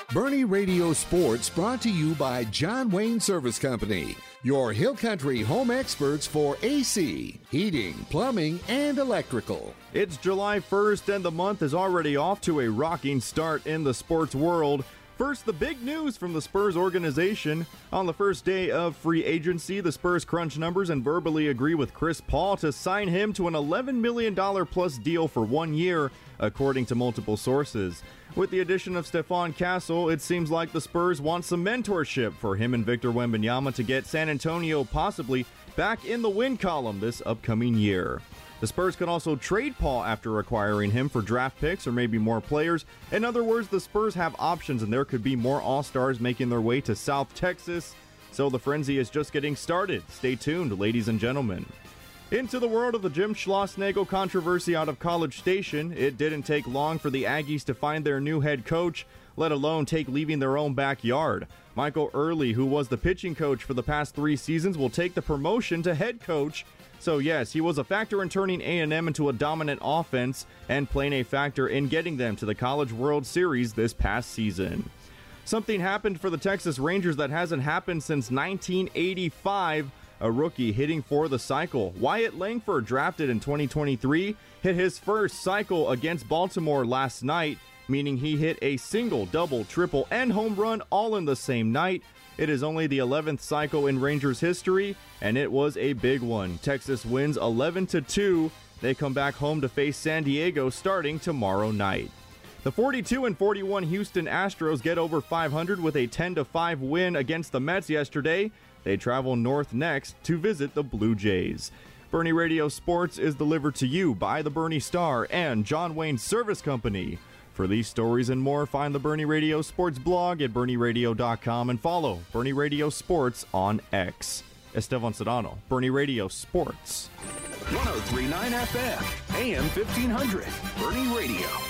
Bernie Radio Sports brought to you by John Wayne Service Company, your Hill Country home experts for AC, heating, plumbing, and electrical. It's July 1st and the month is already off to a rocking start in the sports world. First, the big news from the Spurs organization. On the first day of free agency, the Spurs crunch numbers and verbally agree with Chris Paul to sign him to an $11 million plus deal for 1 year, according to multiple sources. With the addition of Stephon Castle, it seems like the Spurs want some mentorship for him and Victor Wembanyama to get San Antonio possibly back in the win column this upcoming year. The Spurs could also trade Paul after acquiring him for draft picks or maybe more players. In other words, the Spurs have options and there could be more All-Stars making their way to South Texas. So the frenzy is just getting started. Stay tuned, ladies and gentlemen. Into the world of the Jim Schlossnagle controversy out of College Station, it didn't take long for the Aggies to find their new head coach, let alone take leaving their own backyard. Michael Early, who was the pitching coach for the past 3 seasons, will take the promotion to head coach. So yes, he was a factor in turning A&M into a dominant offense and playing a factor in getting them to the College World Series this past season. Something happened for the Texas Rangers that hasn't happened since 1985. A rookie hitting for the cycle. Wyatt Langford, drafted in 2023, hit his first cycle against Baltimore last night, meaning he hit a single, double, triple, and home run all in the same night. It is only the 11th cycle in Rangers history, and it was a big one. Texas wins 11-2. They come back home to face San Diego starting tomorrow night. The 42-41 Houston Astros get over 500 with a 10-5 win against the Mets yesterday. They travel north next to visit the Blue Jays. Bernie Radio Sports is delivered to you by the Bernie Star and John Wayne Service Company. For these stories and more, find the Bernie Radio Sports blog at BernieRadio.com and follow Bernie Radio Sports on X. Esteban Sedano, Bernie Radio Sports. 103.9 FM, AM 1500, Bernie Radio.